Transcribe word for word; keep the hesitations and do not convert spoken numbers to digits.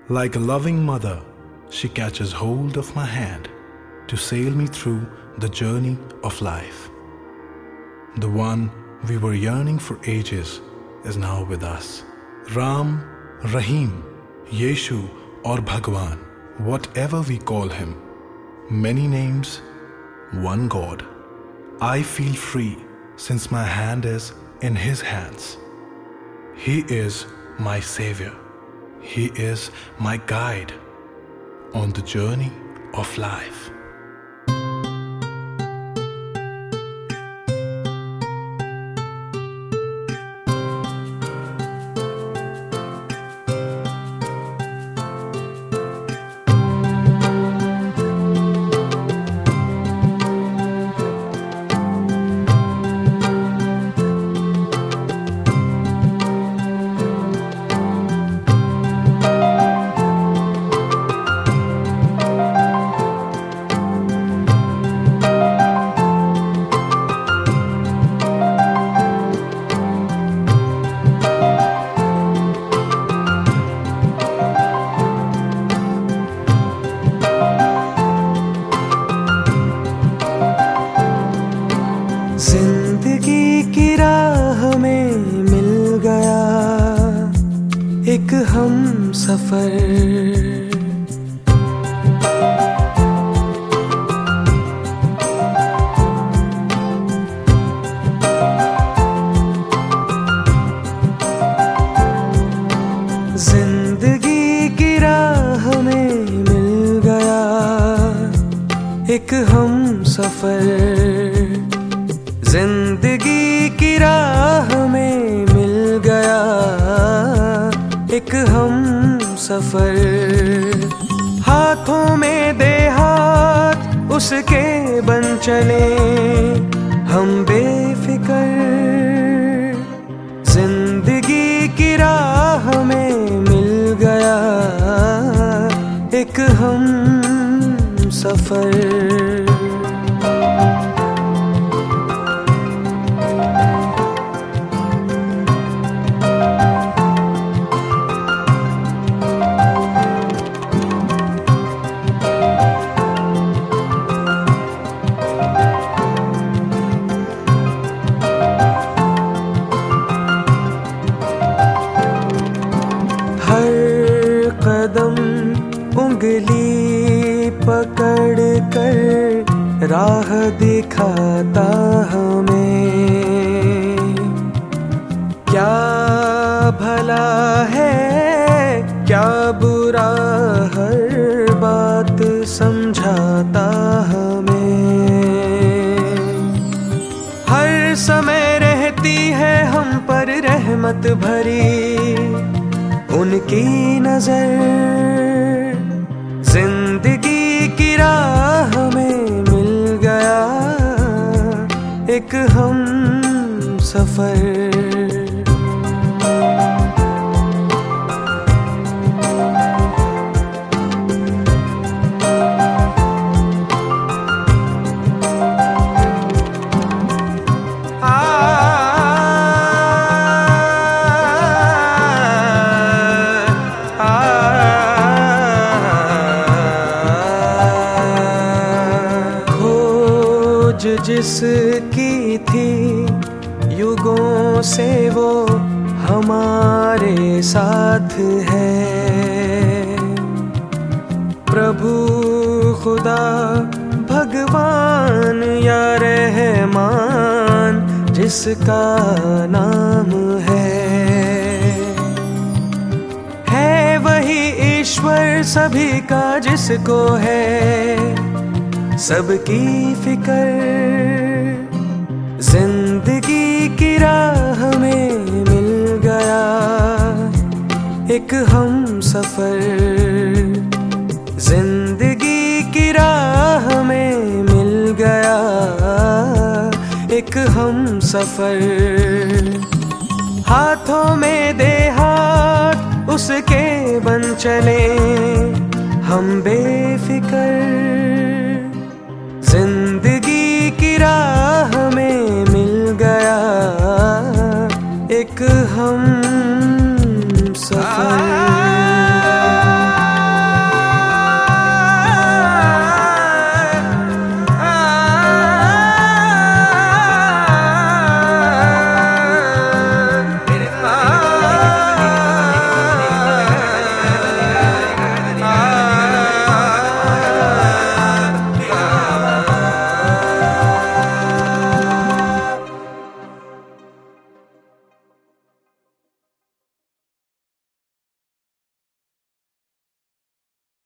Like a loving mother, she catches hold of my hand to sail me through the journey of life. The one we were yearning for ages is now with us. Ram, Rahim, Yeshu or Bhagwan, whatever we call him, many names, one God. I feel free since my hand is in his hands. He is my savior. He is my guide on the journey of life. जिंदगी की राह में मिल गया एक हम सफर। जिंदगी की राह में मिल गया एक हम सफर। जिंदगी की राह में मिल गया एक हम सफर। हाथों में दे हाथ उसके बन चले हम बेफिकर। जिंदगी की राह में मिल गया एक हम सफर। हर कदम उंगली पकड़ कर राह दिखाता हमें। क्या भला है क्या बुरा हर बात समझाता हमें। हर समय रहती है हम पर रहमत भरी उनकी नजर। जिंदगी की राह में मिल गया एक हम सफर। जिसकी थी युगों से वो हमारे साथ है। प्रभु खुदा भगवान या रहमान जिसका नाम है। है वही ईश्वर सभी का जिसको है सबकी फिकर। जिंदगी की राह में मिल गया एक हम सफर। जिंदगी की राह में मिल गया एक हम सफर। हाथों में दे हाथ उसके बन चले हम बेफिकर। जिंदगी की राह में मिल गया एक हम सफर।